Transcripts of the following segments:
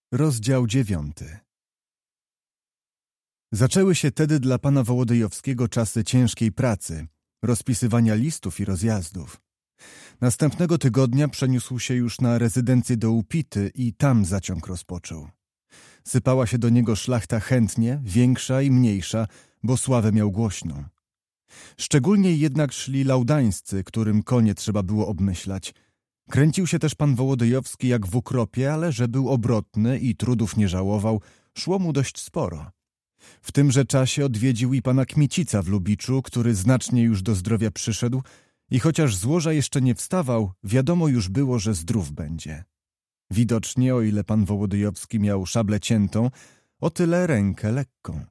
Rozdział 9. Zaczęły się tedy dla pana Wołodyjowskiego czasy ciężkiej pracy, rozpisywania listów i rozjazdów. Następnego tygodnia przeniósł się już na rezydencję do Upity i tam zaciąg rozpoczął. Sypała się do niego szlachta chętnie, większa i mniejsza, bo sławę miał głośną. Szczególnie jednak szli laudańscy, którym konie trzeba było obmyślać. Kręcił się też pan Wołodyjowski jak w ukropie, ale że był obrotny i trudów nie żałował, szło mu dość sporo. W tymże czasie odwiedził i pana Kmicica w Lubiczu, który znacznie już do zdrowia przyszedł i chociaż z łoża jeszcze nie wstawał, wiadomo już było, że zdrów będzie. Widocznie, o ile pan Wołodyjowski miał szablę ciętą, o tyle rękę lekką.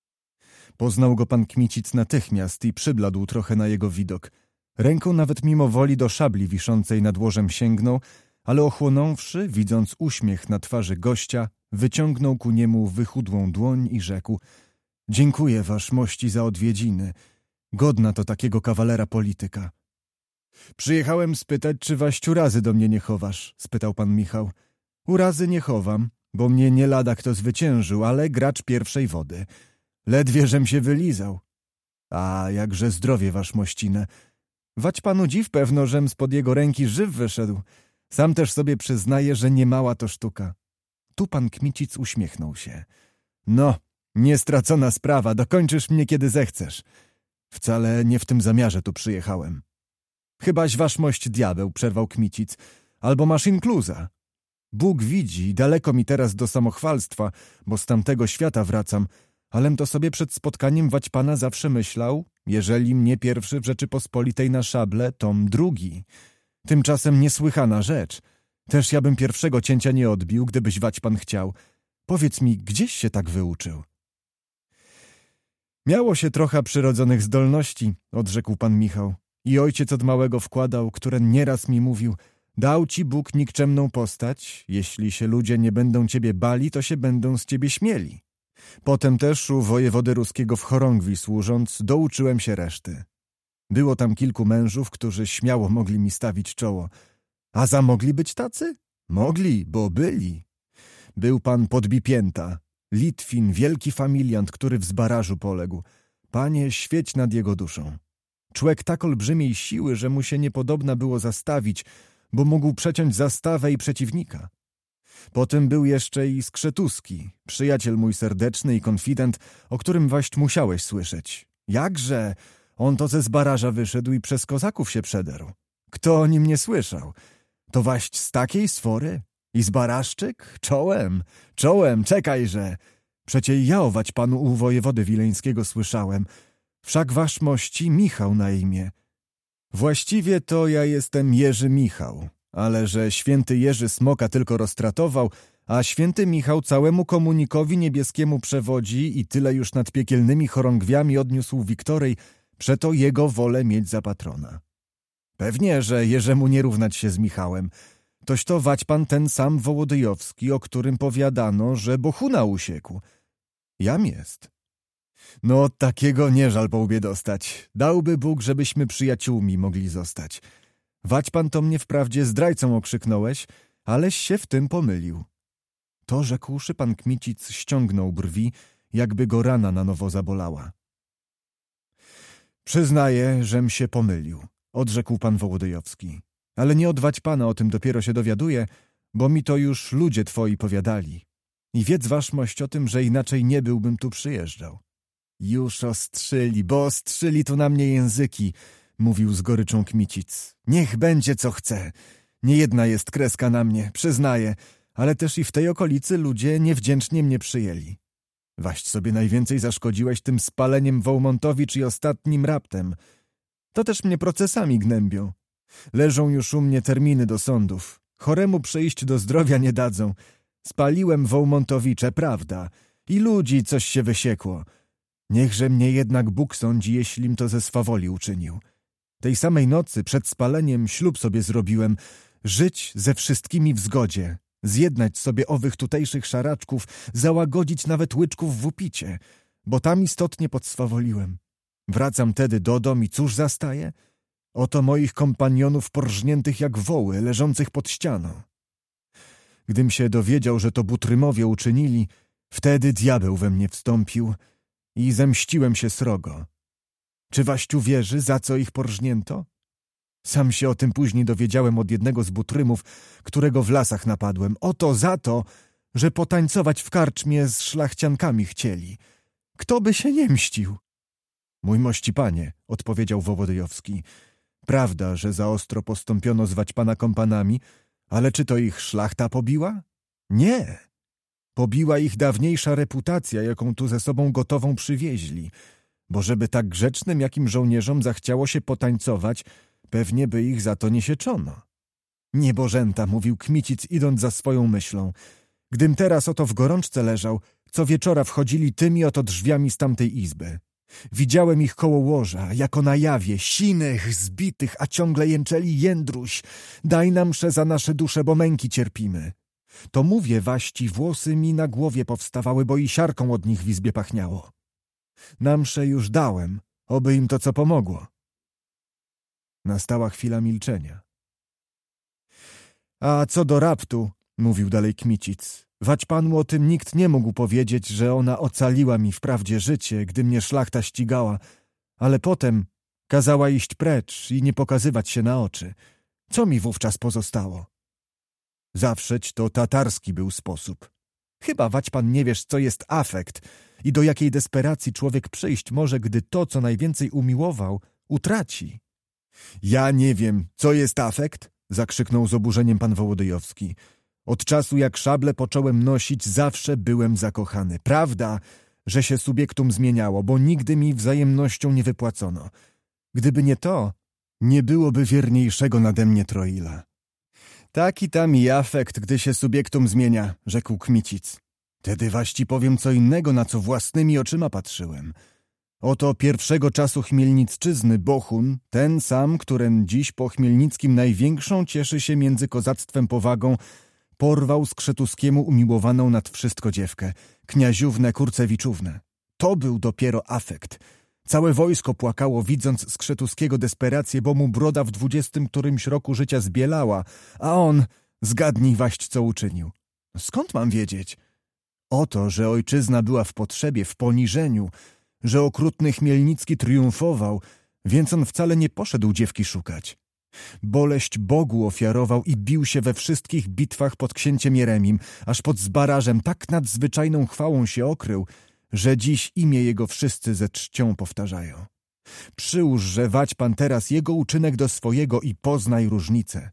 Poznał go pan Kmicic natychmiast i przybladł trochę na jego widok. Ręką nawet mimo woli do szabli wiszącej nad łożem sięgnął, ale ochłonąwszy, widząc uśmiech na twarzy gościa, wyciągnął ku niemu wychudłą dłoń i rzekł: „Dziękuję wasz mości za odwiedziny. Godna to takiego kawalera polityka”. „Przyjechałem spytać, czy waść urazy do mnie nie chowasz”, spytał pan Michał. „Urazy nie chowam, bo mnie nie lada kto zwyciężył, ale gracz pierwszej wody. Ledwie żem się wylizał”. „A jakże zdrowie wasz mościnę. Wać panu dziw pewno, żem spod jego ręki żyw wyszedł. Sam też sobie przyznaje, że nie mała to sztuka”. Tu pan Kmicic uśmiechnął się. „No, niestracona sprawa, dokończysz mnie kiedy zechcesz. Wcale nie w tym zamiarze tu przyjechałem”. „Chybaś wasz mość diabeł”, przerwał Kmicic, „albo masz inkluza. Bóg widzi, daleko mi teraz do samochwalstwa, bo z tamtego świata wracam, alem to sobie przed spotkaniem wać pana zawsze myślał, jeżeli mnie pierwszy w Rzeczypospolitej na szable, tom drugi. Tymczasem niesłychana rzecz. Też ja bym pierwszego cięcia nie odbił, gdybyś wać pan chciał. Powiedz mi, gdzieś się tak wyuczył?” „Miało się trochę przyrodzonych zdolności”, odrzekł pan Michał. „I ojciec od małego wkładał, który nieraz mi mówił: dał ci Bóg nikczemną postać, jeśli się ludzie nie będą ciebie bali, to się będą z ciebie śmieli. Potem też u wojewody ruskiego w chorągwi służąc, douczyłem się reszty. Było tam kilku mężów, którzy śmiało mogli mi stawić czoło. A za mogli być tacy? Mogli, bo byli. Był pan Podbipięta, Litwin, wielki familiant, który w Zbarażu poległ. Panie, świeć nad jego duszą. Człek tak olbrzymiej siły, że mu się niepodobna było zastawić, bo mógł przeciąć zastawę i przeciwnika. Potem był jeszcze i Skrzetuski, przyjaciel mój serdeczny i konfident, o którym waść musiałeś słyszeć. Jakże? On to ze Zbaraża wyszedł i przez kozaków się przedarł. Kto o nim nie słyszał? To waść z takiej sfory? I Zbaraszczyk? Czołem, czekajże. Przecie ja ować panu u wojewody wileńskiego słyszałem. Wszak wasz mości Michał na imię. Właściwie to ja jestem Jerzy Michał, ale że święty Jerzy smoka tylko roztratował, a święty Michał całemu komunikowi niebieskiemu przewodzi i tyle już nad piekielnymi chorągwiami odniósł Wiktorej, przeto jego wolę mieć za patrona. Pewnie, że Jerzemu nie równać się z Michałem. Toś to wać pan ten sam Wołodyjowski, o którym powiadano, że Bohuna usiekł. Jam jest. No, takiego nie żal po łbie dostać. Dałby Bóg, żebyśmy przyjaciółmi mogli zostać. Wać pan to mnie wprawdzie zdrajcą okrzyknąłeś, aleś się w tym pomylił. To rzekłszy, pan Kmicic ściągnął brwi, jakby go rana na nowo zabolała. „Przyznaję, żem się pomylił”, odrzekł pan Wołodyjowski. „Ale nie odwać pana, o tym dopiero się dowiaduję, bo mi to już ludzie twoi powiadali. I wiedz wasz mość o tym, że inaczej nie byłbym tu przyjeżdżał”. „Już ostrzyli tu na mnie języki”, mówił z goryczą Kmicic. „Niech będzie co chce. Niejedna jest kreska na mnie, przyznaję, ale też i w tej okolicy ludzie niewdzięcznie mnie przyjęli. Waść sobie najwięcej zaszkodziłeś tym spaleniem Wołmontowicz i ostatnim raptem. To też mnie procesami gnębią. Leżą już u mnie terminy do sądów. Choremu przyjść do zdrowia nie dadzą. Spaliłem Wołmontowicze, prawda, i ludzi coś się wysiekło. Niechże mnie jednak Bóg sądzi, jeślim to ze swawoli uczynił. Tej samej nocy przed spaleniem ślub sobie zrobiłem, żyć ze wszystkimi w zgodzie, zjednać sobie owych tutejszych szaraczków, załagodzić nawet łyczków w Upicie, bo tam istotnie podswawoliłem. Wracam tedy do dom i cóż zastaję? Oto moich kompanionów porżniętych jak woły, leżących pod ścianą. Gdym się dowiedział, że to Butrymowie uczynili, wtedy diabeł we mnie wstąpił i zemściłem się srogo. Czy Waściu wierzy, za co ich porżnięto? Sam się o tym później dowiedziałem od jednego z Butrymów, którego w lasach napadłem. Oto za to, że potańcować w karczmie z szlachciankami chcieli. Kto by się nie mścił? Mój mości panie, odpowiedział Wołodyjowski, prawda, że za ostro postąpiono zwać pana kompanami, ale czy to ich szlachta pobiła? Nie. Pobiła ich dawniejsza reputacja, jaką tu ze sobą gotową przywieźli, bo żeby tak grzecznym jakim żołnierzom zachciało się potańcować, pewnie by ich za to nie sieczono. Niebożęta, mówił Kmicic, idąc za swoją myślą. Gdym teraz oto w gorączce leżał, co wieczora wchodzili tymi oto drzwiami z tamtej izby. Widziałem ich koło łoża, jako na jawie, sinych, zbitych, a ciągle jęczeli: Jędruś, daj nam mszę za nasze dusze, bo męki cierpimy. To mówię, Waści, włosy mi na głowie powstawały, bo i siarką od nich w izbie pachniało. Na mszę już dałem, oby im to co pomogło. Nastała chwila milczenia. A co do raptu, mówił dalej Kmicic, wać panu o tym nikt nie mógł powiedzieć, że ona ocaliła mi wprawdzie życie, gdy mnie szlachta ścigała, ale potem kazała iść precz i nie pokazywać się na oczy. Co mi wówczas pozostało? Zawszeć to tatarski był sposób. Chyba, wać pan, nie wiesz, co jest afekt i do jakiej desperacji człowiek przyjść może, gdy to, co najwięcej umiłował, utraci. Ja nie wiem, co jest afekt? Zakrzyknął z oburzeniem pan Wołodyjowski. Od czasu, jak szable począłem nosić, zawsze byłem zakochany. Prawda, że się subiektum zmieniało, bo nigdy mi wzajemnością nie wypłacono. Gdyby nie to, nie byłoby wierniejszego nade mnie Troila. Taki tam i afekt, gdy się subiektum zmienia, rzekł Kmicic. Tedy waści powiem co innego, na co własnymi oczyma patrzyłem. Oto pierwszego czasu Chmielnicczyzny Bohun, ten sam, którym dziś po Chmielnickim największą cieszy się między kozactwem powagą, porwał Skrzetuskiemu umiłowaną nad wszystko dziewkę, kniaziównę Kurcewiczównę. To był dopiero afekt. Całe wojsko płakało, widząc Skrzetuskiego desperację, bo mu broda w 20 którymś roku życia zbielała, a on, zgadnij waść, co uczynił. Skąd mam wiedzieć? Oto, że ojczyzna była w potrzebie, w poniżeniu, że okrutny Chmielnicki triumfował, więc on wcale nie poszedł dziewki szukać. Boleść Bogu ofiarował i bił się we wszystkich bitwach pod księciem Jeremim, aż pod Zbarażem tak nadzwyczajną chwałą się okrył, że dziś imię jego wszyscy ze czcią powtarzają. Przyłóż, że wać pan teraz jego uczynek do swojego i poznaj różnicę.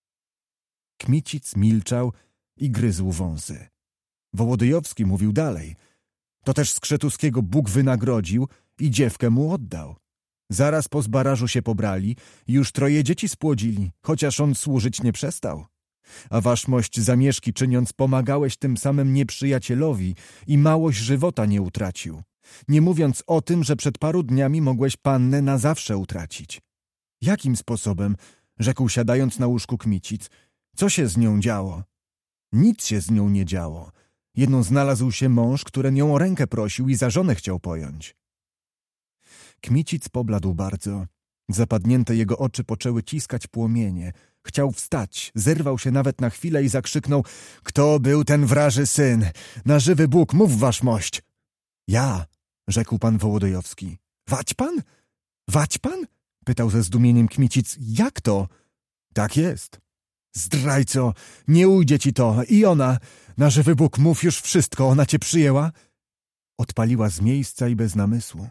Kmicic milczał i gryzł wąsy. Wołodyjowski mówił dalej. To też Skrzetuskiego Bóg wynagrodził i dziewkę mu oddał. Zaraz po Zbarażu się pobrali i już 3 dzieci spłodzili, chociaż on służyć nie przestał. A waszmość zamieszki czyniąc pomagałeś tym samym nieprzyjacielowi i małość żywota nie utracił. Nie mówiąc o tym, że przed paru dniami mogłeś pannę na zawsze utracić. Jakim sposobem? Rzekł siadając na łóżku Kmicic. Co się z nią działo? Nic się z nią nie działo. Jedną znalazł się mąż, który nią o rękę prosił i za żonę chciał pojąć. Kmicic pobladł bardzo. Zapadnięte jego oczy poczęły ciskać płomienie. Chciał wstać, zerwał się nawet na chwilę i zakrzyknął: kto był ten wraży syn? Na żywy Bóg, mów waszmość! Ja, rzekł pan Wołodyjowski. Wać pan? Wać pan? Pytał ze zdumieniem Kmicic. Jak to? Tak jest. Zdrajco, nie ujdzie ci to. I ona, na żywy Bóg, mów już wszystko, ona cię przyjęła? Odpaliła z miejsca i bez namysłu.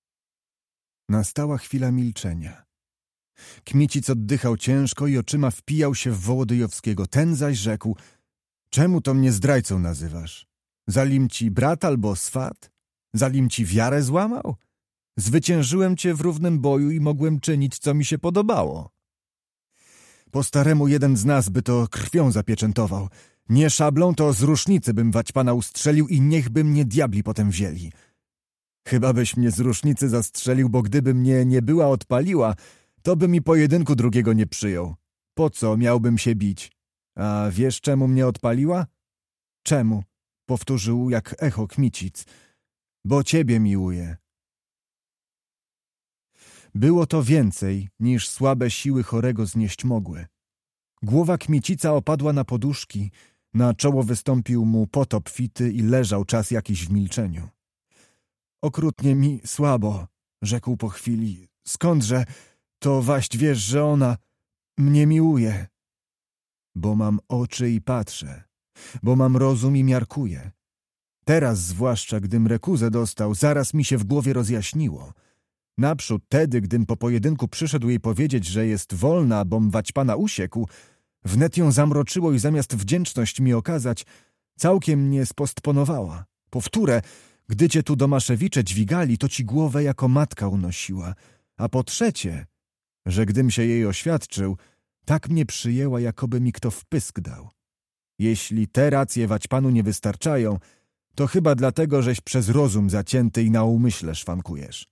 Nastała chwila milczenia. Kmicic oddychał ciężko i oczyma wpijał się w Wołodyjowskiego. Ten zaś rzekł: czemu to mnie zdrajcą nazywasz? Zalim ci brat albo swat? Zalim ci wiarę złamał? Zwyciężyłem cię w równym boju i mogłem czynić, co mi się podobało. Po staremu jeden z nas by to krwią zapieczętował. Nie szablą, to z rusznicy bym wać pana ustrzelił i niechby mnie diabli potem wzięli. Chyba byś mnie z rusznicy zastrzelił, bo gdyby mnie nie była odpaliła, to by mi pojedynku drugiego nie przyjął. Po co miałbym się bić? A wiesz, czemu mnie odpaliła? Czemu? Powtórzył jak echo Kmicic. Bo ciebie miłuje. Było to więcej, niż słabe siły chorego znieść mogły. Głowa Kmicica opadła na poduszki Na czoło wystąpił mu pot obfity i leżał czas jakiś w milczeniu. Okrutnie mi słabo, rzekł po chwili. Skądże? To waść wiesz, że ona mnie miłuje. Bo mam oczy i patrzę, bo mam rozum i miarkuję. Teraz zwłaszcza, gdym rekuzę dostał, zaraz mi się w głowie rozjaśniło. Naprzód tedy, gdym po pojedynku przyszedł jej powiedzieć, że jest wolna, bom Waćpana usiekł, wnet ją zamroczyło i zamiast wdzięczność mi okazać, całkiem mnie spostponowała. Powtórę, gdy cię tu Domaszewicze dźwigali, to ci głowę jako matka unosiła. A po trzecie, że gdym się jej oświadczył, tak mnie przyjęła, jakoby mi kto w pysk dał. Jeśli te racje Waćpanu nie wystarczają, to chyba dlatego, żeś przez rozum zacięty i na umyśle szwankujesz.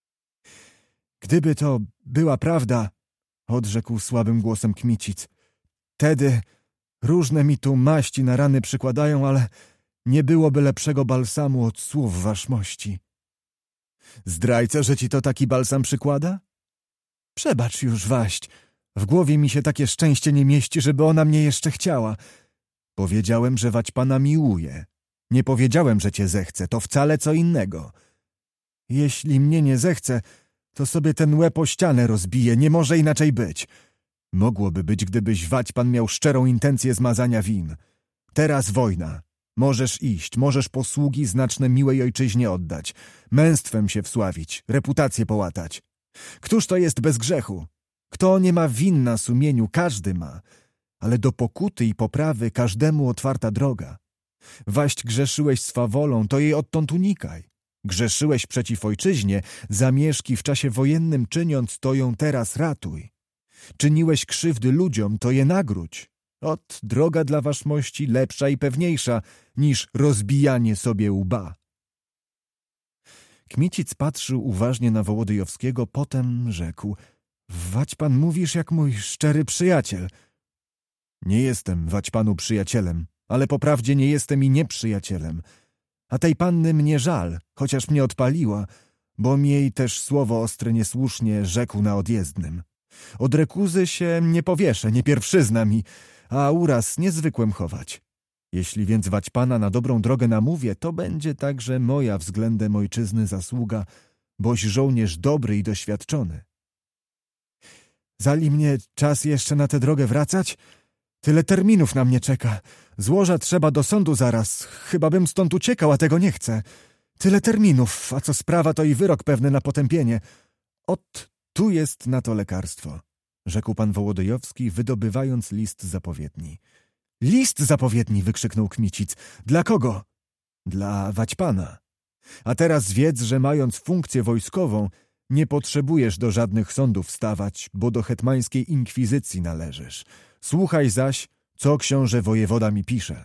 Gdyby to była prawda, odrzekł słabym głosem Kmicic, tedy różne mi tu maści na rany przykładają, ale nie byłoby lepszego balsamu od słów waszmości. Zdrajca, że ci to taki balsam przykłada? Przebacz już, waść. W głowie mi się takie szczęście nie mieści, żeby ona mnie jeszcze chciała. Powiedziałem, że Waćpana miłuje. Nie powiedziałem, że cię zechce. To wcale co innego. Jeśli mnie nie zechce, to sobie ten łeb o ścianę rozbije. Nie może inaczej być. Mogłoby być, gdybyś Waćpan miał szczerą intencję zmazania win. Teraz wojna. Możesz iść, możesz posługi znaczne miłej ojczyźnie oddać. Męstwem się wsławić, reputację połatać. Któż to jest bez grzechu? Kto nie ma win na sumieniu, każdy ma. Ale do pokuty i poprawy każdemu otwarta droga. Waść grzeszyłeś swawolą, to jej odtąd unikaj. Grzeszyłeś przeciw ojczyźnie, zamieszki w czasie wojennym czyniąc, to ją teraz ratuj. Czyniłeś krzywdy ludziom, to je nagródź. Ot, droga dla waszmości lepsza i pewniejsza niż rozbijanie sobie łba. Kmicic patrzył uważnie na Wołodyjowskiego, potem rzekł: Waćpan mówisz jak mój szczery przyjaciel. Nie jestem Waćpanu przyjacielem, ale poprawdzie nie jestem i nieprzyjacielem. A tej panny mnie żal, chociaż mnie odpaliła, bo mi jej też słowo ostre niesłusznie rzekł na odjezdnym. Od rekuzy się nie powieszę, nie pierwszyzna mi, a uraz niezwykłem chować. Jeśli więc Waćpana na dobrą drogę namówię, to będzie także moja względem ojczyzny zasługa, boś żołnierz dobry i doświadczony. Zali mnie czas jeszcze na tę drogę wracać? Tyle terminów na mnie czeka. Złoża trzeba do sądu zaraz. Chyba bym stąd uciekał, a tego nie chcę. Tyle terminów, a co sprawa, to i wyrok pewny na potępienie. Ot, tu jest na to lekarstwo, rzekł pan Wołodyjowski, wydobywając list zapowiedni. List zapowiedni, wykrzyknął Kmicic. Dla kogo? Dla Waćpana. A teraz wiedz, że mając funkcję wojskową, nie potrzebujesz do żadnych sądów stawać, bo do hetmańskiej inkwizycji należysz. Słuchaj zaś, co książę wojewoda mi pisze.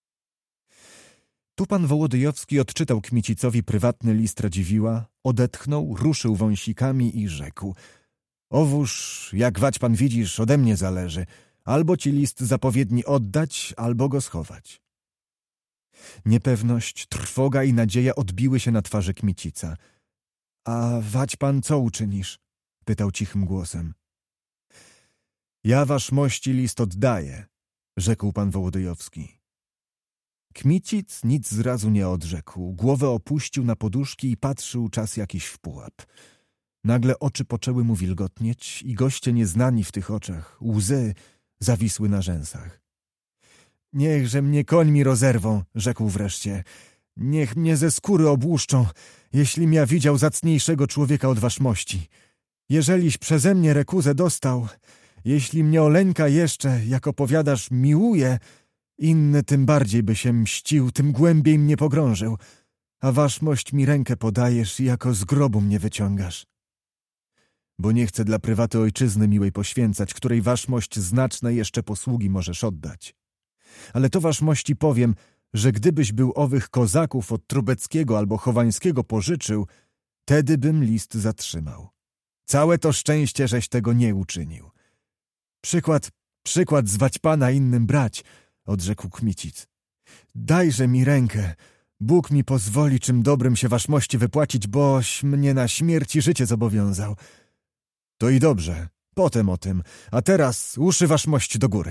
Tu pan Wołodyjowski odczytał Kmicicowi prywatny list Radziwiła, odetchnął, ruszył wąsikami i rzekł: Owóż, jak Waćpan widzisz, ode mnie zależy. Albo ci list zapowiedni oddać, albo go schować. Niepewność, trwoga i nadzieja odbiły się na twarzy Kmicica. A Waćpan co uczynisz? Pytał cichym głosem. Ja waszmości list oddaję, rzekł pan Wołodyjowski. Kmicic nic zrazu nie odrzekł. Głowę opuścił na poduszki i patrzył czas jakiś w pułap. Nagle oczy poczęły mu wilgotnieć i goście nieznani w tych oczach, łzy zawisły na rzęsach. Niechże mnie końmi rozerwą, rzekł wreszcie. Niech mnie ze skóry obłuszczą, jeśli ja widział zacniejszego człowieka od waszmości. Jeżeliś przeze mnie rekuzę dostał, jeśli mnie Oleńka jeszcze, jak opowiadasz, miłuje, inny tym bardziej by się mścił, tym głębiej mnie pogrążył, a waszmość mi rękę podajesz i jako z grobu mnie wyciągasz. Bo nie chcę dla prywaty ojczyzny miłej poświęcać, której waszmość znaczne jeszcze posługi możesz oddać. Ale to waszmości powiem, że gdybyś był owych kozaków od Trubeckiego albo Chowańskiego pożyczył, tedy bym list zatrzymał. Całe to szczęście, żeś tego nie uczynił. Przykład z Waćpana innym brać, odrzekł Kmicic. Dajże mi rękę. Bóg mi pozwoli czym dobrym się waszmości wypłacić, boś mnie na śmierć i życie zobowiązał. To i dobrze, potem o tym, a teraz uszy waszmość do góry,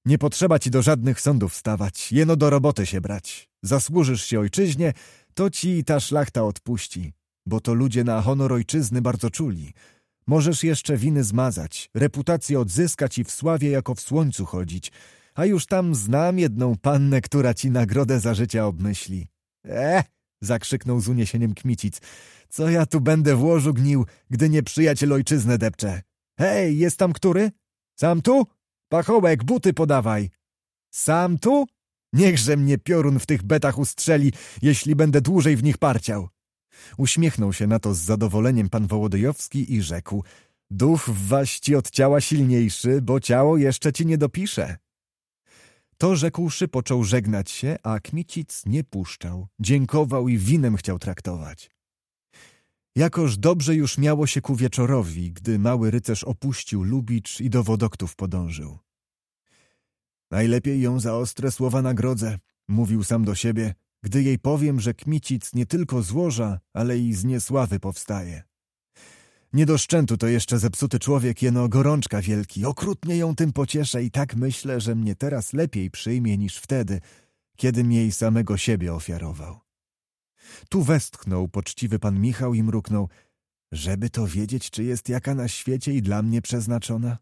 Nie potrzeba ci do żadnych sądów stawać, jeno do roboty się brać. Zasłużysz się ojczyźnie, to ci i ta szlachta odpuści, bo to ludzie na honor ojczyzny bardzo czuli. Możesz jeszcze winy zmazać, reputację odzyskać i w sławie jako w słońcu chodzić, a już tam znam jedną pannę, która ci nagrodę za życia obmyśli. Zakrzyknął z uniesieniem Kmicic. Co ja tu będę w łożu gnił, gdy nieprzyjaciel ojczyznę depcze? Hej, jest tam który? Sam tu? Pachołek, buty podawaj. Sam tu? Niechże mnie piorun w tych betach ustrzeli, jeśli będę dłużej w nich parciał. Uśmiechnął się na to z zadowoleniem pan Wołodyjowski i rzekł: duch w waści od ciała silniejszy, bo ciało jeszcze ci nie dopisze. To rzekłszy, począł żegnać się, a Kmicic nie puszczał, dziękował i winem chciał traktować. Jakoż dobrze już miało się ku wieczorowi, gdy mały rycerz opuścił Lubicz i do Wodoktów podążył. Najlepiej ją za ostre słowa nagrodzę, mówił sam do siebie, gdy jej powiem, że Kmicic nie tylko z łoża, ale i z niesławy powstaje. Nie do szczętu to jeszcze zepsuty człowiek, jeno gorączka wielki, okrutnie ją tym pocieszę i tak myślę, że mnie teraz lepiej przyjmie niż wtedy, kiedym jej samego siebie ofiarował. Tu westchnął poczciwy pan Michał i mruknął: żeby to wiedzieć, czy jest jaka na świecie i dla mnie przeznaczona.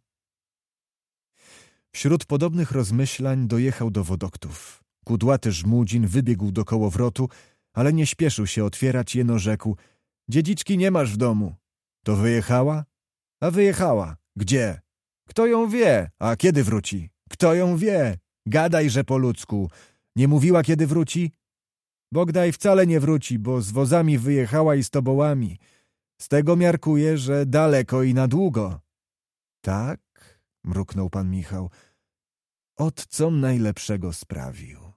Wśród podobnych rozmyślań dojechał do Wodoktów. Kudłaty Żmudzin wybiegł do kołowrotu, ale nie śpieszył się otwierać, jeno rzekł: dziedziczki nie masz w domu. To wyjechała? A wyjechała. Gdzie? Kto ją wie? A kiedy wróci? Kto ją wie? Gadajże po ludzku. Nie mówiła, kiedy wróci? Bogdaj wcale nie wróci, bo z wozami wyjechała i z tobołami. Z tego miarkuję, że daleko i na długo. Tak? Mruknął pan Michał. Ot com najlepszego sprawił.